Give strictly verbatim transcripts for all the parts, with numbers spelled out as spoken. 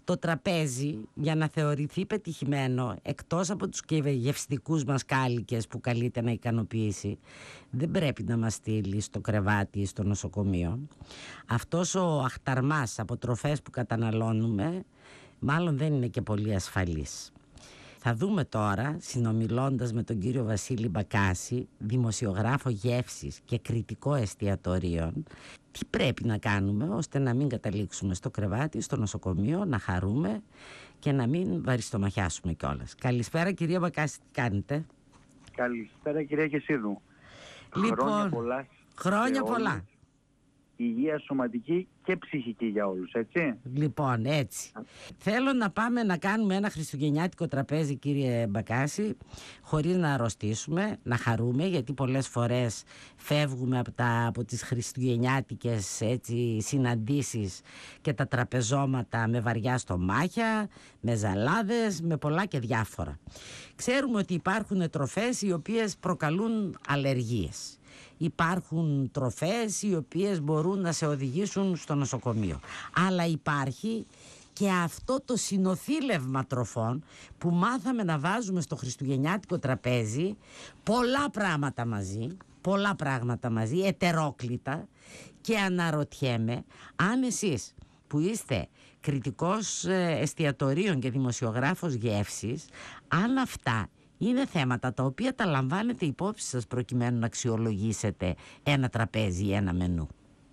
Το τραπέζι, για να θεωρηθεί πετυχημένο, εκτός από τους γευστικούς μας κάλικες που καλείται να ικανοποιήσει, δεν πρέπει να μας στείλει στο κρεβάτι ή στο νοσοκομείο. Αυτός ο αχταρμάς από τροφές που καταναλώνουμε μάλλον δεν είναι και πολύ ασφαλής. Θα δούμε τώρα, συνομιλώντας με τον κύριο Βασίλη Μπακάση, δημοσιογράφο γεύσης και κριτικό εστιατορίων, τι πρέπει να κάνουμε ώστε να μην καταλήξουμε στο κρεβάτι, στο νοσοκομείο, να χαρούμε και να μην βαριστομαχιάσουμε κιόλας. Καλησπέρα κυρία Μπακάση, τι κάνετε? Καλησπέρα κυρία Κεσίδου. Λοιπόν, χρόνια πολλά. Χρόνια πολλά. Υγεία σωματική και ψυχική για όλους, έτσι. Λοιπόν, έτσι. Θέλω να πάμε να κάνουμε ένα χριστουγεννιάτικο τραπέζι, κύριε Μπακάση, χωρίς να αρρωστήσουμε, να χαρούμε, γιατί πολλές φορές φεύγουμε από, τα, από τις χριστουγεννιάτικες έτσι, συναντήσεις και τα τραπεζώματα με βαριά στομάχια, με ζαλάδες, με πολλά και διάφορα. Ξέρουμε ότι υπάρχουν τροφές οι οποίες προκαλούν αλλεργίες. Υπάρχουν τροφές οι οποίες μπορούν να σε οδηγήσουν στο νοσοκομείο. Αλλά υπάρχει και αυτό το συνοθήλευμα τροφών που μάθαμε να βάζουμε στο χριστουγεννιάτικο τραπέζι, πολλά πράγματα μαζί, πολλά πράγματα μαζί, ετερόκλητα, και αναρωτιέμαι αν εσείς που είστε κριτικός εστιατορίων και δημοσιογράφος γεύσης, αν αυτά είναι θέματα τα οποία τα λαμβάνετε υπόψη σας προκειμένου να αξιολογήσετε ένα τραπέζι ή ένα μενού.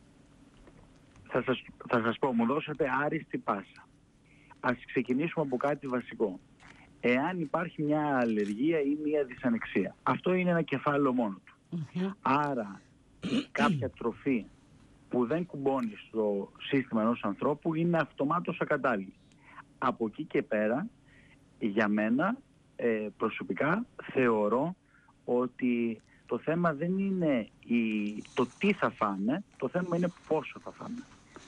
Θα σας, θα σας πω, μου δώσατε άριστη πάσα. Ας ξεκινήσουμε από κάτι βασικό. Εάν υπάρχει μια αλλεργία ή μια δυσανεξία, αυτό είναι ένα κεφάλαιο μόνο του. Mm-hmm. Άρα κάποια τροφή που δεν κουμπώνει στο σύστημα ενός ανθρώπου είναι αυτομάτως ακατάλληλη. Από εκεί και πέρα, για μένα, Ε, προσωπικά θεωρώ ότι το θέμα δεν είναι η, το τι θα φάμε, το θέμα είναι πόσο θα φάμε.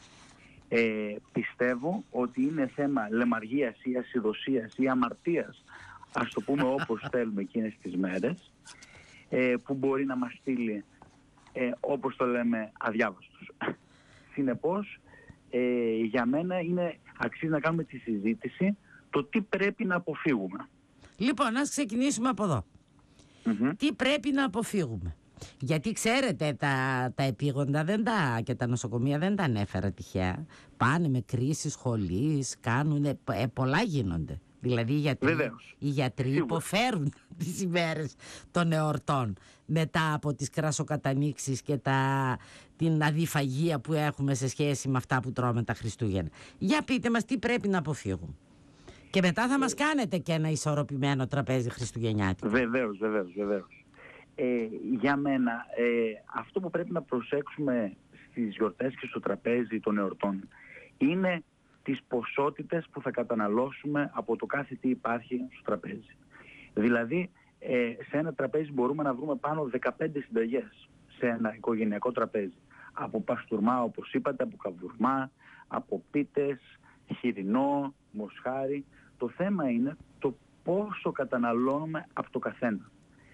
Ε, πιστεύω ότι είναι θέμα λαιμαργίας ή ασιδοσίας ή αμαρτίας, ας το πούμε όπως θέλουμε εκείνες τις μέρες, ε, που μπορεί να μας στείλει, ε, όπως το λέμε, αδιάβαστος. Συνεπώς, ε, για μένα είναι αξίζει να κάνουμε τη συζήτηση το τι πρέπει να αποφύγουμε. Λοιπόν, ας ξεκινήσουμε από εδώ. Mm-hmm. Τι πρέπει να αποφύγουμε? Γιατί ξέρετε, τα, τα επίγοντα δεν τα, και τα νοσοκομεία δεν τα ανέφερα τυχαία. Πάνε με κρίσεις σχολής, κάνουν, ε, πολλά γίνονται. Δηλαδή οι γιατροί, οι γιατροί υποφέρουν τις ημέρες των εορτών μετά από τις κρασοκατανοίξεις και τα, την αδιφαγία που έχουμε σε σχέση με αυτά που τρώμε τα Χριστούγεννα. Για πείτε μας τι πρέπει να αποφύγουμε. Και μετά θα μας κάνετε και ένα ισορροπημένο τραπέζι χριστουγεννιάτικο. Βεβαίως, βεβαίως, βεβαίως. Ε, για μένα, ε, αυτό που πρέπει να προσέξουμε στις γιορτές και στο τραπέζι των εορτών είναι τις ποσότητες που θα καταναλώσουμε από το κάθε τι υπάρχει στο τραπέζι. Δηλαδή, ε, σε ένα τραπέζι μπορούμε να βρούμε πάνω δεκαπέντε συνταγές σε ένα οικογενειακό τραπέζι. Από παστούρμα, όπως είπατε, από καβουρμά, από πίτες, χοιρινό, μοσχάρι. Το θέμα είναι το πόσο καταναλώνουμε από το καθένα.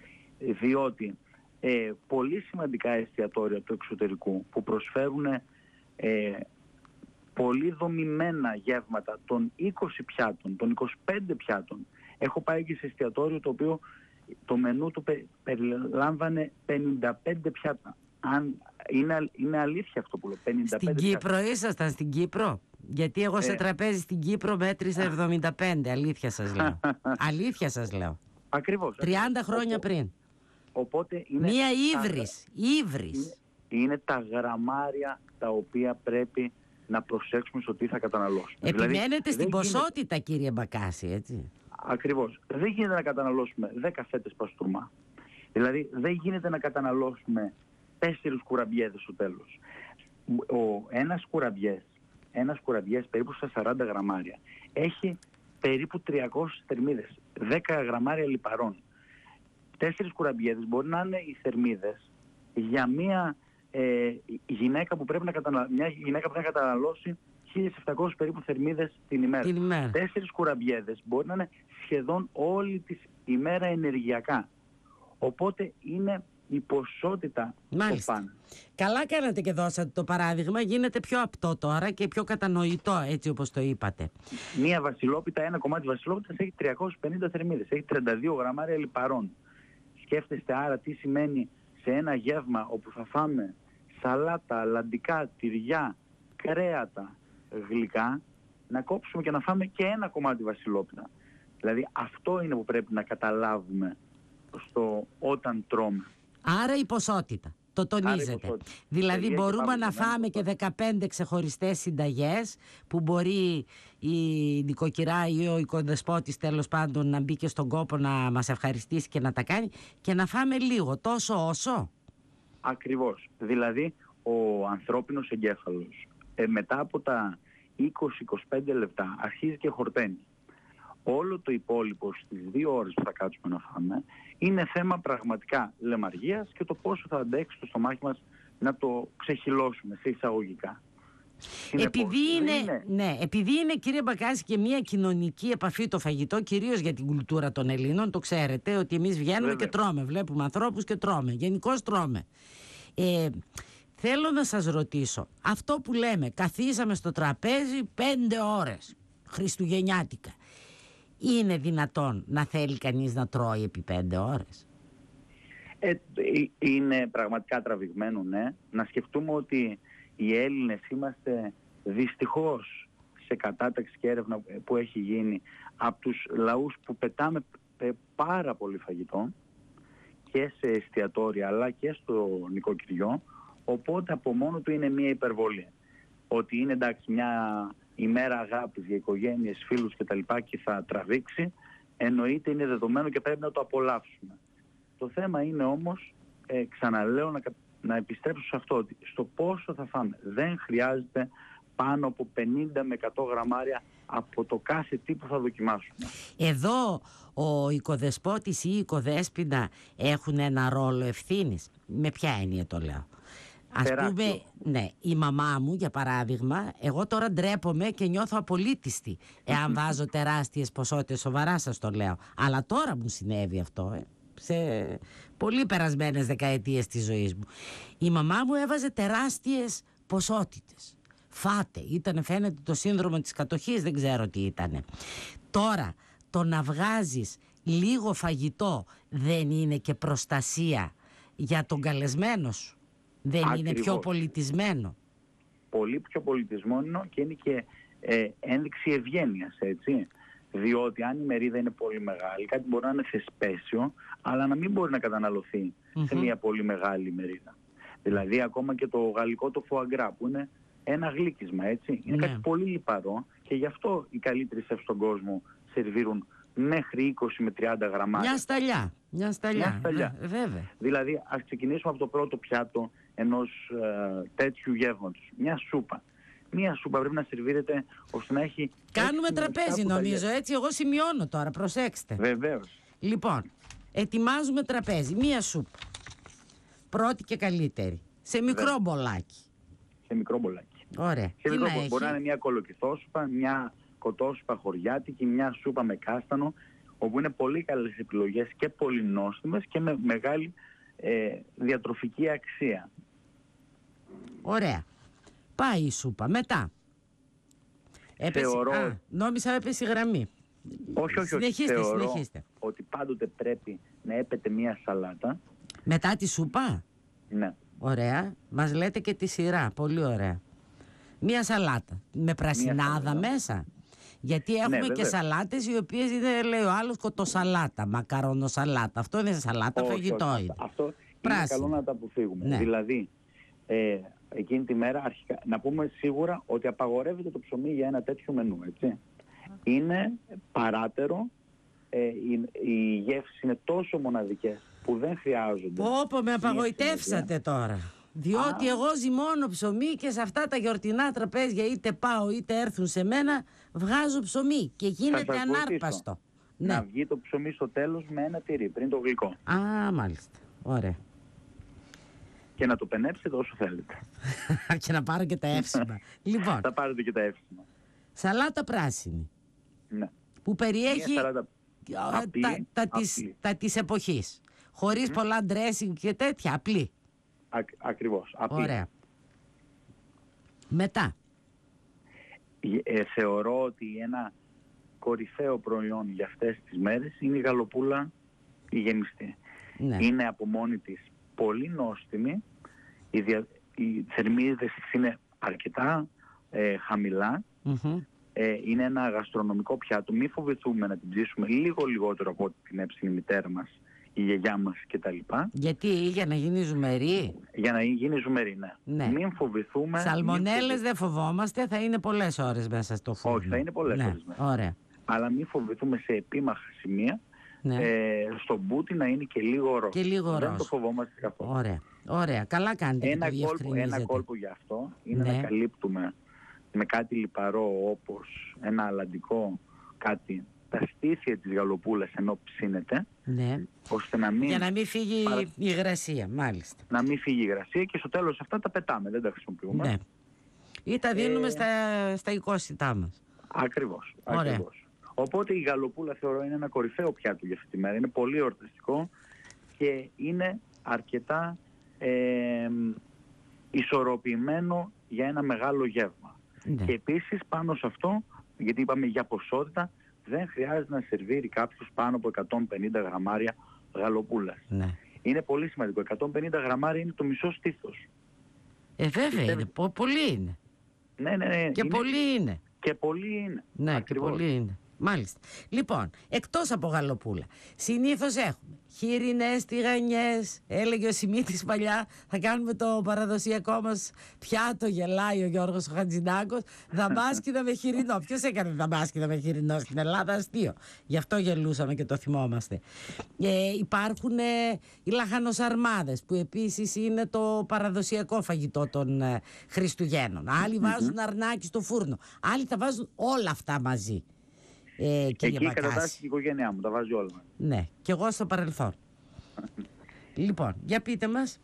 Διότι ε, πολύ σημαντικά εστιατόρια του εξωτερικού που προσφέρουν ε, πολύ δομημένα γεύματα των είκοσι πιάτων, των είκοσι πέντε πιάτων. Έχω πάει και σε εστιατόριο το οποίο το μενού του πε, περιλάμβανε πενήντα πέντε πιάτα. Αν, είναι, είναι αλήθεια αυτό που λέω. πενήντα πέντε στην Κύπρο πιάτα. Ήσασταν στην Κύπρο? Γιατί εγώ σε ε, τραπέζι στην Κύπρο μέτρησα εβδομήντα πέντε, αλήθεια σας λέω. Αλήθεια σας λέω. Ακριβώς. τριάντα χρόνια οπότε, πριν. Οπότε είναι μία ύβρις, τα, ύβρις. Είναι, είναι τα γραμμάρια τα οποία πρέπει να προσέξουμε στο τι θα καταναλώσουμε. Επιμένετε δηλαδή, στην ποσότητα γίνεται, κύριε Μπακάση, έτσι. Ακριβώς. Δεν γίνεται να καταναλώσουμε δέκα φέτες παστούρμα. Δηλαδή δεν γίνεται να καταναλώσουμε τέσσερις κουραμπιέδες στο τέλος. Ο, ένας κουραμπιές Ένας κουραμπιές περίπου στα σαράντα γραμμάρια έχει περίπου τριακόσιες θερμίδες, δέκα γραμμάρια λιπαρών. Τέσσερις κουραμπιέδες μπορεί να είναι οι θερμίδες για μια, ε, γυναίκα που πρέπει να κατανα... μια γυναίκα που πρέπει να καταναλώσει χίλιες επτακόσιες περίπου θερμίδες την ημέρα. Την ημέρα. Τέσσερις κουραμπιέδες μπορεί να είναι σχεδόν όλη τη ημέρα ενεργειακά. Οπότε είναι η ποσότητα το πάνε. Καλά κάνατε και δώσατε το παράδειγμα, γίνεται πιο απτό τώρα και πιο κατανοητό, έτσι όπως το είπατε. Μία βασιλόπιτα, ένα κομμάτι βασιλόπιτας έχει τριακόσιες πενήντα θερμίδες, έχει τριάντα δύο γραμμάρια λιπαρών. Σκέφτεστε άρα τι σημαίνει σε ένα γεύμα όπου θα φάμε σαλάτα, λαντικά, τυριά, κρέατα, γλυκά, να κόψουμε και να φάμε και ένα κομμάτι βασιλόπιτα. Δηλαδή αυτό είναι που πρέπει να καταλάβουμε στο όταν τρώμε. Άρα η ποσότητα, το τονίζετε. Η ποσότητα. Δηλαδή μπορούμε να φάμε και δεκαπέντε ξεχωριστές συνταγές που μπορεί η νοικοκυρά ή ο οικοδεσπότης τέλος πάντων να μπει και στον κόπο να μας ευχαριστήσει και να τα κάνει και να φάμε λίγο, τόσο όσο. Ακριβώς. Δηλαδή ο ανθρώπινος εγκέφαλος ε, μετά από τα είκοσι με είκοσι πέντε λεπτά αρχίζει και χορταίνει. Όλο το υπόλοιπο στις δύο ώρες που θα κάτσουμε να φάμε είναι θέμα πραγματικά λεμαργίας και το πόσο θα αντέξει το στομάχι μας να το ξεχυλώσουμε σε εισαγωγικά. Επειδή είναι, είναι... Ναι, επειδή είναι κύριε Μπακάση και μια κοινωνική επαφή το φαγητό, κυρίως για την κουλτούρα των Ελλήνων, το ξέρετε ότι εμείς βγαίνουμε Βέβαια. και τρώμε, βλέπουμε ανθρώπους και τρώμε, γενικώς τρώμε. Ε, θέλω να σας ρωτήσω, αυτό που λέμε καθίσαμε στο τραπέζι πέντε ώρες χριστουγεννιάτικα, είναι δυνατόν να θέλει κανείς να τρώει επί πέντε ώρες? Ε, είναι πραγματικά τραβηγμένο, ναι. Να σκεφτούμε ότι οι Έλληνες είμαστε δυστυχώς σε κατάταξη και έρευνα που έχει γίνει από τους λαούς που πετάμε πάρα πολύ φαγητό και σε εστιατόρια αλλά και στο νοικοκυριό, οπότε από μόνο του είναι μια υπερβολή. Ότι είναι εντάξει μια ημέρα αγάπης για οικογένειες, φίλους κτλ. Και θα τραβήξει, εννοείται είναι δεδομένο και πρέπει να το απολαύσουμε. Το θέμα είναι όμως, ε, ξαναλέω, να, να επιστρέψω σε αυτό, ότι στο πόσο θα φάμε. Δεν χρειάζεται πάνω από πενήντα με εκατό γραμμάρια από το κάθε τι που θα δοκιμάσουμε. Εδώ ο οικοδεσπότης ή η οικοδέσποινα έχουν ένα ρόλο ευθύνης. Με ποια έννοια το λέω? Ας πούμε, ναι, η μαμά μου για παράδειγμα, εγώ τώρα ντρέπομαι και νιώθω απολύτιστη εάν βάζω τεράστιες ποσότητες, σοβαρά σας το λέω. Αλλά τώρα μου συνέβη αυτό, ε, σε πολύ περασμένες δεκαετίες της ζωής μου. Η μαμά μου έβαζε τεράστιες ποσότητες. Φάτε, ήτανε φαίνεται το σύνδρομο της κατοχής, δεν ξέρω τι ήτανε. Τώρα το να βγάζεις λίγο φαγητό δεν είναι και προστασία για τον καλεσμένο σου? Δεν Ακριβώς. είναι πιο πολιτισμένο? Πολύ πιο πολιτισμένο και είναι και ε, ένδειξη ευγένειας, έτσι. Διότι αν η μερίδα είναι πολύ μεγάλη, κάτι μπορεί να είναι θεσπέσιο, αλλά να μην μπορεί να καταναλωθεί mm-hmm. σε μια πολύ μεγάλη μερίδα. Δηλαδή ακόμα και το γαλλικό το φουαγκρά που είναι ένα γλύκισμα, έτσι. Είναι ναι. κάτι πολύ λιπαρό και γι' αυτό οι καλύτεροι σεφ στον κόσμο σερβίρουν μέχρι είκοσι με τριάντα γραμμάρια. Μια σταλιά. Μια σταλιά. Μια σταλιά. Βέ, βέβαια. Δηλαδή ας ξεκινήσουμε από το πρώτο πιάτο ενός ε, τέτοιου γεύματος. Μια σούπα. Μια σούπα πρέπει να σερβίρεται ώστε να έχει... Κάνουμε τραπέζι νομίζω, έτσι. Εγώ σημειώνω τώρα, προσέξτε. Βεβαίως. Λοιπόν, ετοιμάζουμε τραπέζι. Μια σούπα. Πρώτη και καλύτερη. Σε μικρό Βεβαίως. μπολάκι. Σε μικρό μπολάκι. Ωραία. Σε μικρό μπολάκι. Μπορεί να είναι μια κολοκυθόσουπα, μια κοτόσουπα χωριάτικη, μια σούπα με κάστανο, όπου είναι πολύ καλές επιλογές και πολύ νόστιμες και με μεγάλη ε, διατροφική αξία. Ωραία. Πάει η σούπα. Μετά. Έπεσε... Θεωρώ... Α, νόμιζα έπεσε η γραμμή. Όχι, όχι, συνεχίστε, όχι. Θεωρώ συνεχίστε. ότι πάντοτε πρέπει να έπεται μια σαλάτα. Μετά τη σούπα? Ναι. Ωραία. Μας λέτε και τη σειρά. Πολύ ωραία. Μια σαλάτα. Με πρασινάδα μέσα. Γιατί έχουμε ναι, και σαλάτες οι οποίες είναι, λέει ο άλλος, κοτοσαλάτα, μακαρονοσαλάτα. Αυτό είναι σαλάτα, όχι, φαγητό όχι, είναι. Αυτό είναι καλό να τα αποφύγουμε. Ναι. Δηλαδή, ε, εκείνη τη μέρα αρχικά, να πούμε σίγουρα ότι απαγορεύεται το ψωμί για ένα τέτοιο μενού, έτσι. Είναι παράτερο, ε, οι, οι γεύσεις είναι τόσο μοναδικές που δεν χρειάζονται. Πω, με απαγοητεύσατε τώρα. Διότι Α. εγώ ζυμώνω ψωμί και σε αυτά τα γιορτινά τραπέζια, είτε πάω είτε έρθουν σε μένα, βγάζω ψωμί και γίνεται ανάρπαστο. Ναι. Να βγει το ψωμί στο τέλος με ένα τυρί, πριν το γλυκό. Α, μάλιστα. Ωραία. Και να το πενέψετε όσο θέλετε. Και να πάρω και τα εύσημα. Λοιπόν. Θα πάρετε και τα εύσημα. Σαλάτα πράσινη. Ναι. Που περιέχει σαλάτα... τα, τα, της, τα της εποχής. χωρίς mm. πολλά dressing και τέτοια, απλή. Α, ακριβώς, απλή. Ωραία. Μετά. Ε, θεωρώ ότι ένα κορυφαίο προϊόν για αυτές τις μέρες είναι η γαλοπούλα η γεμιστή. Ναι. Είναι από μόνη της πολύ νόστιμη, οι, δια, οι θερμίδες της είναι αρκετά ε, χαμηλά, mm-hmm. ε, είναι ένα γαστρονομικό πιάτο, μη φοβηθούμε να την ψήσουμε λίγο λιγότερο από ό,τι την έψινε η μητέρα μας, η γιαγιά μας κτλ. Γιατί, για να γίνει ζουμερή? Για να γίνει ζουμερή, ναι. ναι. Μην φοβηθούμε. Σαλμονέλες φοβηθούμε. δεν φοβόμαστε, θα είναι πολλές ώρες μέσα στο φούρνο. Όχι, θα είναι πολλές ναι. ώρες μέσα. Ωραία. Αλλά μην φοβηθούμε σε επίμαχα σημεία, ναι. ε, στο μπούτι να είναι και λίγο ροζ. Και λίγο ροζ. Δεν το φοβόμαστε καθόλου. Ωραία. Ωραία. Καλά κάνετε ένα και το κόλπο, ένα κόλπο για αυτό είναι ναι. να καλύπτουμε με κάτι λιπαρό, όπως ένα αλαντικό κάτι, τα στήθια της γαλοπούλας ενώ ψήνεται, ναι. ώστε να μην... για να μην φύγει παρα... η υγρασία, μάλιστα. Να μην φύγει η υγρασία και στο τέλος αυτά τα πετάμε, δεν τα χρησιμοποιούμε. Ναι. Ή τα δίνουμε ε... στα, στα οικόσιτά μας. Ακριβώς, ακριβώς. Οπότε η γαλοπούλα θεωρώ είναι ένα κορυφαίο πιάτο για αυτή τη μέρα. Είναι πολύ εορταστικό και είναι αρκετά ε, ισορροπημένο για ένα μεγάλο γεύμα. Ναι. Και επίσης πάνω σε αυτό, γιατί είπαμε για ποσότητα, δεν χρειάζεται να σερβίρει κάποιος πάνω από εκατόν πενήντα γραμμάρια γαλοπούλας. Ναι. Είναι πολύ σημαντικό. εκατόν πενήντα γραμμάρια είναι το μισό στήθος. Ε, βέβαια Πιστεύετε. είναι. Πο- πολύ είναι. Ναι, ναι, ναι. Και είναι... πολύ είναι. Και πολύ είναι. Ναι, Ακριβώς. και πολύ είναι. Μάλιστα. Λοιπόν, εκτός από γαλοπούλα, συνήθως έχουμε χοιρινές, τηγανιές. Έλεγε ο Σιμίτης παλιά, θα κάνουμε το παραδοσιακό μας πιάτο, γελάει ο Γιώργος ο Χατζηνάκος, δαμάσκηδα με χοιρινό. Ποιος έκανε δαμάσκηδα με χοιρινό στην Ελλάδα? Αστείο. Γι' αυτό γελούσαμε και το θυμόμαστε. Ε, υπάρχουν ε, οι λαχανοσαρμάδες, που επίσης είναι το παραδοσιακό φαγητό των ε, Χριστουγέννων. Άλλοι βάζουν αρνάκι στο φούρνο, άλλοι θα βάζουν όλα αυτά μαζί. Ε, και εκεί κατατάσσει η οικογένειά μου, τα βάζει όλα. Ναι, και εγώ στο παρελθόν. Λοιπόν, για πείτε μας.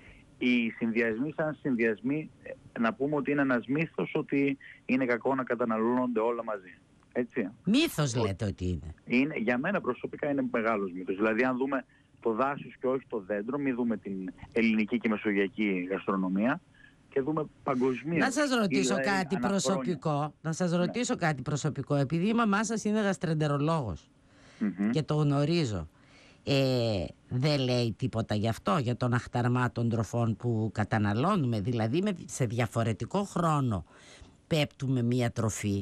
Οι συνδυασμοί σαν συνδυασμοί, να πούμε ότι είναι ένας μύθος ότι είναι κακό να καταναλώνονται όλα μαζί. Έτσι. Μύθος λέτε ότι είναι. είναι. Για μένα προσωπικά είναι μεγάλος μύθος. Δηλαδή αν δούμε το δάσος και όχι το δέντρο, μην δούμε την ελληνική και μεσογειακή γαστρονομία, και δούμε παγκοσμίως. Να σας ρωτήσω δηλαδή, κάτι προσωπικό. Να σας ρωτήσω ναι. κάτι προσωπικό. Επειδή η μαμά σας είναι γαστρεντερολόγος mm-hmm. και το γνωρίζω, ε, δεν λέει τίποτα γι' αυτό, για τον αχταρμά των τροφών που καταναλώνουμε? Δηλαδή σε διαφορετικό χρόνο πέπτουμε μία τροφή,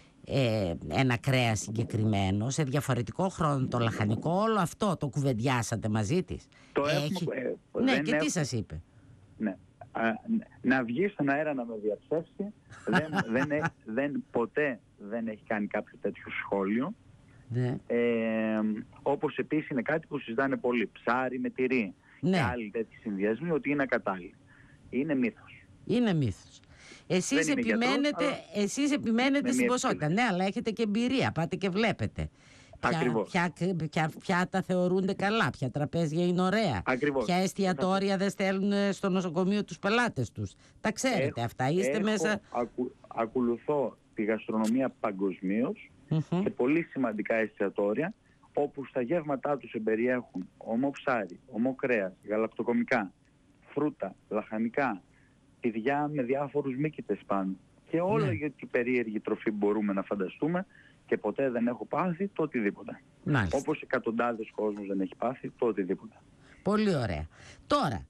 ε, ένα κρέας συγκεκριμένο, σε διαφορετικό χρόνο το λαχανικό. Όλο αυτό το κουβεντιάσατε μαζί της? Το Έχει... έχουμε, ε, ναι, και έχω... τι σας είπε? Ναι. Α, να βγει στον αέρα να με διαψεύσει, δεν, δεν, έχει, δεν, ποτέ δεν έχει κάνει κάποιο τέτοιο σχόλιο. Ναι. Ε, όπως επίσης είναι κάτι που συζητάνε πολύ, ψάρι με τυρί, ναι. και άλλοι τέτοιοι συνδυασμοί, ότι είναι ακατάλληλοι. Είναι μύθος. Είναι μύθος. Εσείς επιμένετε, γιατρός, εσείς επιμένετε στην ποσότητα. Ναι, αλλά έχετε και εμπειρία, πάτε και βλέπετε. Ποια, ποια, ποια πιάτα θεωρούνται καλά, ποια τραπέζια είναι ωραία, ακριβώς. Ποια εστιατόρια δεν στέλνουν στο νοσοκομείο τους πελάτες τους. Τα ξέρετε έχω, αυτά, είστε έχω, μέσα... Ακου, ακολουθώ τη γαστρονομία παγκοσμίως mm-hmm. και πολύ σημαντικά εστιατόρια, όπου στα γεύματά τους εμπεριέχουν ομό ψάρι, ομό κρέας, γαλακτοκομικά, φρούτα, λαχανικά, τυριά με διάφορους μύκητες πάνω και όλα yeah. για την περίεργη τροφή μπορούμε να φανταστούμε. Και ποτέ δεν έχω πάθει το οτιδήποτε. Μάλιστα. Όπως εκατοντάδες κόσμος δεν έχει πάθει το οτιδήποτε. Πολύ ωραία. Τώρα,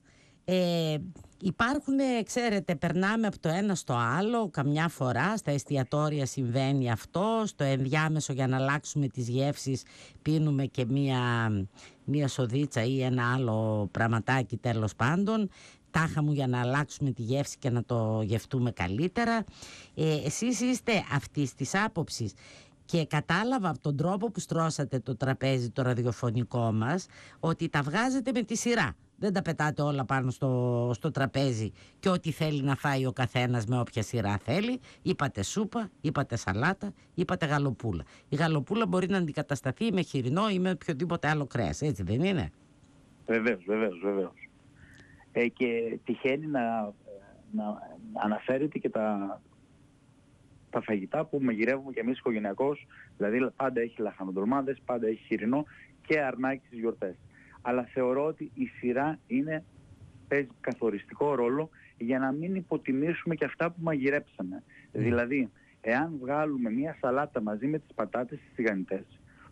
ε, υπάρχουν, ξέρετε, περνάμε από το ένα στο άλλο καμιά φορά, στα εστιατόρια συμβαίνει αυτό, στο ενδιάμεσο για να αλλάξουμε τις γεύσεις πίνουμε και μία, μία σοδίτσα ή ένα άλλο πραγματάκι τέλος πάντων. Τάχα μου για να αλλάξουμε τη γεύση και να το γευτούμε καλύτερα. Ε, εσείς είστε αυτής της άποψης. Και κατάλαβα από τον τρόπο που στρώσατε το τραπέζι το ραδιοφωνικό μας ότι τα βγάζετε με τη σειρά. Δεν τα πετάτε όλα πάνω στο, στο τραπέζι και ό,τι θέλει να φάει ο καθένας με όποια σειρά θέλει. Είπατε σούπα, είπατε σαλάτα, είπατε γαλοπούλα. Η γαλοπούλα μπορεί να αντικατασταθεί με χοιρινό ή με οποιοδήποτε άλλο κρέας, έτσι δεν είναι? Βεβαίως, βεβαίως, βεβαίως. Ε, και τυχαίνει να, να αναφέρετε και τα... τα φαγητά που μαγειρεύουμε και εμείς οικογενειακώς, δηλαδή πάντα έχει λαχανοτολμάδες, πάντα έχει χοιρινό και αρνάκι στις γιορτές. αλλά θεωρώ ότι η σειρά είναι, παίζει καθοριστικό ρόλο για να μην υποτιμήσουμε και αυτά που μαγειρέψαμε. Mm. Δηλαδή, εάν βγάλουμε μια σαλάτα μαζί με τις πατάτες στις τηγανιτές,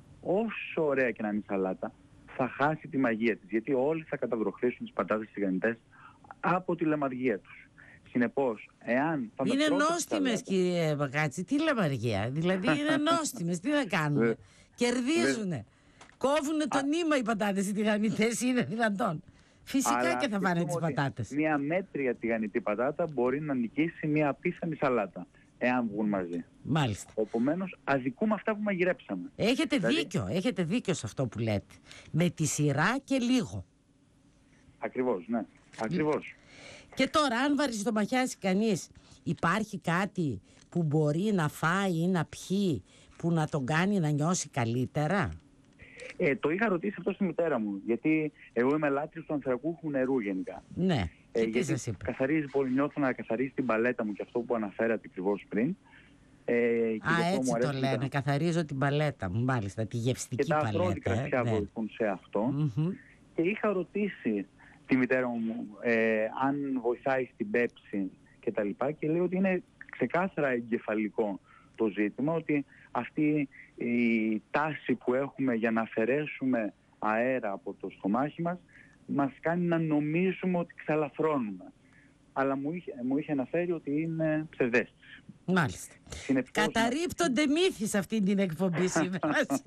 όσο ωραία και να είναι η σαλάτα, θα χάσει τη μαγεία της, γιατί όλοι θα καταβροχθήσουν τις πατάτες στις τηγανιτές από τη λεμαργία τους. Συνεπώς, εάν είναι νόστιμες, κύριε Μπακάτση, τι λεμαργία, δηλαδή είναι νόστιμες, τι θα κάνουμε, κερδίζουνε, κόβουνε το νήμα οι πατάτες οι τηγανιτές, είναι δυνατόν. Φυσικά αλλά και θα πάνε τις πατάτες. Μια μέτρια τηγανιτή πατάτα μπορεί να νικήσει μια απίθανη σαλάτα, εάν βγουν μαζί. Μάλιστα. Επομένως, αδικούμε αυτά που μαγειρέψαμε. Έχετε δηλαδή... δίκιο, έχετε δίκιο σε αυτό που λέτε. Με τη σειρά και λίγο. Ακριβώς, ναι. Ακριβώς. Και τώρα, αν βαριστομαχιάσει κανείς, υπάρχει κάτι που μπορεί να φάει ή να πιει που να τον κάνει να νιώσει καλύτερα? Ε, το είχα ρωτήσει αυτό στη μητέρα μου, γιατί εγώ είμαι λάτρης του ανθρακούχου νερού γενικά. Ναι, ε, και τι γιατί σας είπε? Καθαρίζει πολύ, νιώθω να καθαρίζει την παλέτα μου και αυτό που αναφέρατε ακριβώς πριν. Ε, Α, έτσι το λένε, τα... καθαρίζω την παλέτα μου, μάλιστα, τη γευστική παλέτα. Και τα αφρόδικα κρασιά ε, ναι. βοηθούν σε αυτό. Mm-hmm. Και είχα ρωτήσει τη μητέρα μου ε, αν βοηθάει στην πέψη και τα λοιπά, και λέει ότι είναι ξεκάθαρα εγκεφαλικό το ζήτημα, ότι αυτή η τάση που έχουμε για να αφαιρέσουμε αέρα από το στομάχι μας μας κάνει να νομίζουμε ότι ξαλαφρώνουμε. Αλλά μου είχε, μου είχε αναφέρει ότι είναι ψευδέστηση. Μάλιστα. Συνεπώς, καταρρίπτονται μύθοι σε αυτή την εκπομπή σήμερα.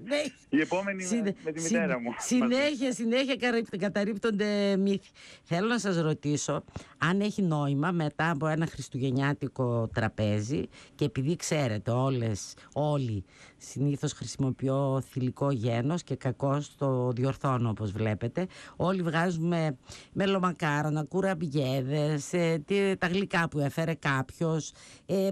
Η επόμενη Συνε... με τη μητέρα Συνε... μου. Συνέχεια, συνέχεια καταρρίπτονται μύθοι. Θέλω να σας ρωτήσω αν έχει νόημα μετά από ένα χριστουγεννιάτικο τραπέζι, και επειδή ξέρετε όλες, όλοι συνήθως χρησιμοποιώ θηλυκό γένος και κακώς το διορθώνω όπως βλέπετε, όλοι βγάζουμε μελομακάρονα, κουραμπιέδες, ε, τα γλυκά που έφερε κάποιος, ε,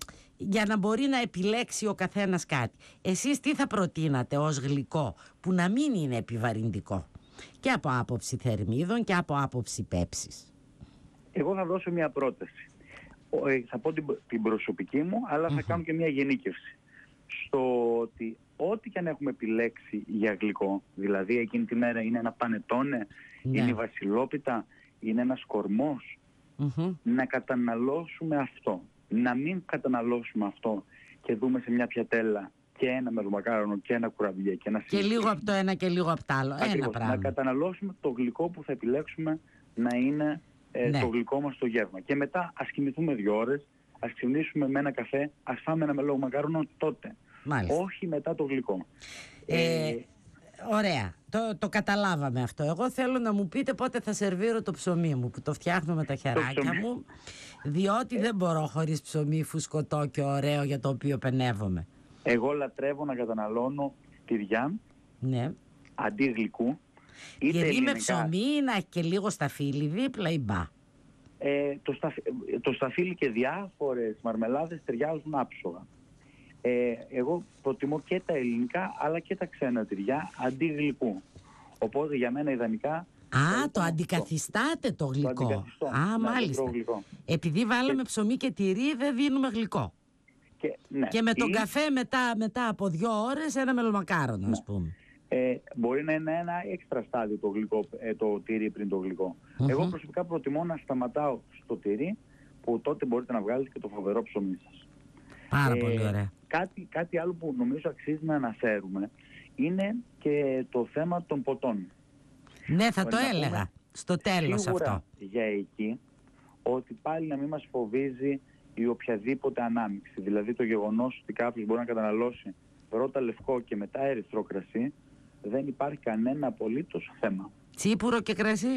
για να μπορεί να επιλέξει ο καθένας κάτι. Εσείς τι θα προτείνατε ως γλυκό που να μην είναι επιβαρυντικό και από άποψη θερμίδων και από άποψη πέψης? Εγώ θα δώσω μια πρόταση. Θα πω την, την προσωπική μου, αλλά θα mm-hmm. κάνω και μια γενίκευση. Στο ότι ό,τι και αν έχουμε επιλέξει για γλυκό, δηλαδή εκείνη τη μέρα είναι ένα πανετόνε, ναι. είναι η βασιλόπιτα, είναι ένας κορμός, mm-hmm. να καταναλώσουμε αυτό. Να μην καταναλώσουμε αυτό και δούμε σε μια πιατέλα και ένα μελομακάρονο και ένα κουραμπιέ και ένα και σύγκρι. Λίγο από το ένα και λίγο από το άλλο. Ακριβώς, ένα πράγμα. Να καταναλώσουμε το γλυκό που θα επιλέξουμε να είναι ε, ναι. το γλυκό μας το γεύμα. Και μετά ας κοιμηθούμε δύο ώρες, ας ξυπνήσουμε με ένα καφέ, ας φάμε ένα μελομακάρονο τότε. Μάλιστα. Όχι μετά το γλυκό. Ε, ε, ωραία. Το, το καταλάβαμε αυτό. Εγώ θέλω να μου πείτε πότε θα σερβίρω το ψωμί μου, που το φτιάχνω με τα χεράκια μου, διότι δεν μπορώ χωρίς ψωμί φουσκωτό και ωραίο για το οποίο πενεύομαι. Εγώ λατρεύω να καταναλώνω τυριά, ναι. αντί γλυκού. Γιατί με ψωμί να έχει και λίγο σταφύλι δίπλα ή μπα? Ε, το, σταφ, το σταφύλι και διάφορες μαρμελάδες ταιριάζουν άψογα. Ε, εγώ προτιμώ και τα ελληνικά αλλά και τα ξένα τυριά αντί γλυκού. Οπότε για μένα ιδανικά... Α, το αντικαθιστάτε το γλυκό. Το Α, ναι, μάλιστα. Γλυκό. Επειδή βάλαμε και... ψωμί και τυρί, δεν δίνουμε γλυκό. Και, ναι. και με τον ή... καφέ μετά, μετά από δύο ώρες ένα μελομακάρονο, ναι. ας πούμε. Ε, μπορεί να είναι ένα έξτρα στάδιο το, γλυκό, ε, το τυρί πριν το γλυκό. Mm-hmm. Εγώ προσωπικά προτιμώ να σταματάω στο τυρί, που τότε μπορείτε να βγάλετε και το φοβερό ψωμί σας. Πάρα ε, πολύ ωραία. Κάτι, κάτι άλλο που νομίζω αξίζει να αναφέρουμε είναι και το θέμα των ποτών. Ναι, θα το έλεγα στο τέλος αυτό. Για εκεί, ότι πάλι να μην μας φοβίζει η οποιαδήποτε ανάμειξη. Δηλαδή το γεγονός ότι κάποιος μπορεί να καταναλώσει πρώτα λευκό και μετά ερυθρό κρασί, δεν υπάρχει κανένα απολύτως θέμα. Τσίπουρο και κρασί.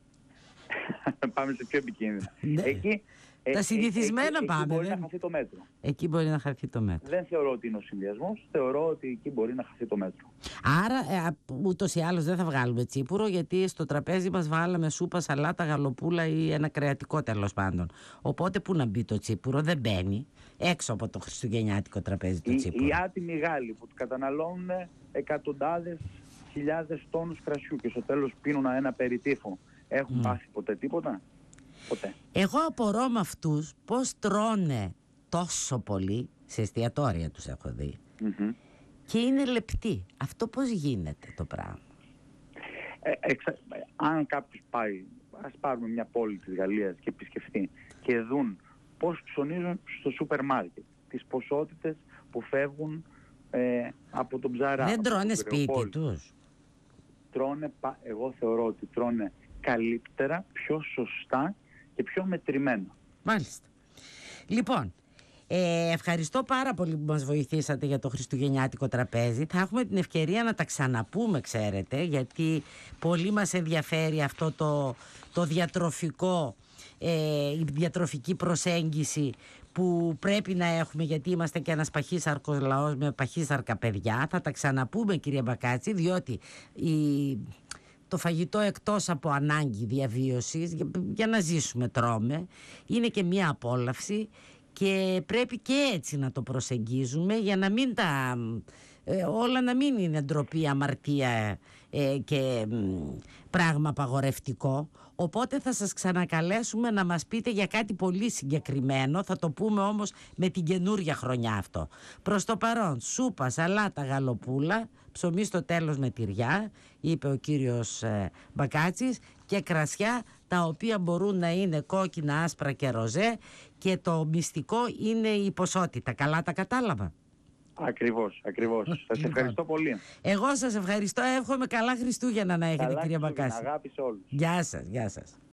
Πάμε σε πιο επικίνδυνα. Εκεί, τα συνηθισμένα εκεί, πάμε. Εκεί μπορεί δεν... να χαθεί το μέτρο. Εκεί μπορεί να χαθεί το μέτρο. Δεν θεωρώ ότι είναι ο συνδυασμός, θεωρώ ότι εκεί μπορεί να χαθεί το μέτρο. Άρα ε, ούτως ή άλλως δεν θα βγάλουμε τσίπουρο, γιατί στο τραπέζι μας βάλαμε σούπα, σαλάτα, γαλοπούλα ή ένα κρεατικό τέλος πάντων. Οπότε πού να μπει το τσίπουρο? Δεν μπαίνει έξω από το χριστουγεννιάτικο τραπέζι το τσίπουρο. Οι άτιμοι Γάλλοι που καταναλώνουν εκατοντάδες χιλιάδες τόνους κρασιού και στο τέλος πίνουν ένα περιτύφο, έχουν mm. πάθει ποτέ τίποτα? Ποτέ. Εγώ απορώ με αυτούς πώς τρώνε τόσο πολύ, σε εστιατόρια τους έχω δει, mm-hmm. και είναι λεπτοί. Αυτό πώς γίνεται το πράγμα? ε, εξα, αν κάποιος πάει, ας πάρουμε μια πόλη της Γαλλίας και επισκεφτεί και δουν πώς ψωνίζουν στο σούπερ μάρκετ, τις ποσότητες που φεύγουν ε, από τον ψαρά. Δεν τρώνε σπίτι τους. Τρώνε, εγώ θεωρώ ότι τρώνε καλύτερα, πιο σωστά και πιο μετρημένα. Μάλιστα. Λοιπόν, ε, ευχαριστώ πάρα πολύ που μας βοηθήσατε για το χριστουγεννιάτικο τραπέζι. Θα έχουμε την ευκαιρία να τα ξαναπούμε, ξέρετε, γιατί πολύ μας ενδιαφέρει αυτό το, το διατροφικό, ε, η διατροφική προσέγγιση που πρέπει να έχουμε, γιατί είμαστε και ένας παχύσαρκος λαός με παχύσαρκα παιδιά. Θα τα ξαναπούμε, κύριε Μπακάτση, διότι η... το φαγητό εκτός από ανάγκη διαβίωσης, για, για να ζήσουμε τρώμε, είναι και μια απόλαυση και πρέπει και έτσι να το προσεγγίζουμε για να μην τα... Ε, όλα να μην είναι ντροπή, αμαρτία ε, και μ, πράγμα απαγορευτικό. Οπότε θα σας ξανακαλέσουμε να μας πείτε για κάτι πολύ συγκεκριμένο. Θα το πούμε όμως με την καινούρια χρονιά αυτό. Προς το παρόν, σούπα, σαλάτα, γαλοπούλα, ψωμί στο τέλος με τυριά, είπε ο κύριος ε, Μπακάτσης, και κρασιά, τα οποία μπορούν να είναι κόκκινα, άσπρα και ροζέ, και το μυστικό είναι η ποσότητα. Καλά τα κατάλαβα? Ακριβώς, ακριβώς. Σας ευχαριστώ πολύ. Εγώ σας ευχαριστώ. Εύχομαι καλά Χριστούγεννα να έχετε, καλά κύριε Μπακάση. Αγάπη σε όλους. Γεια σας, γεια σας.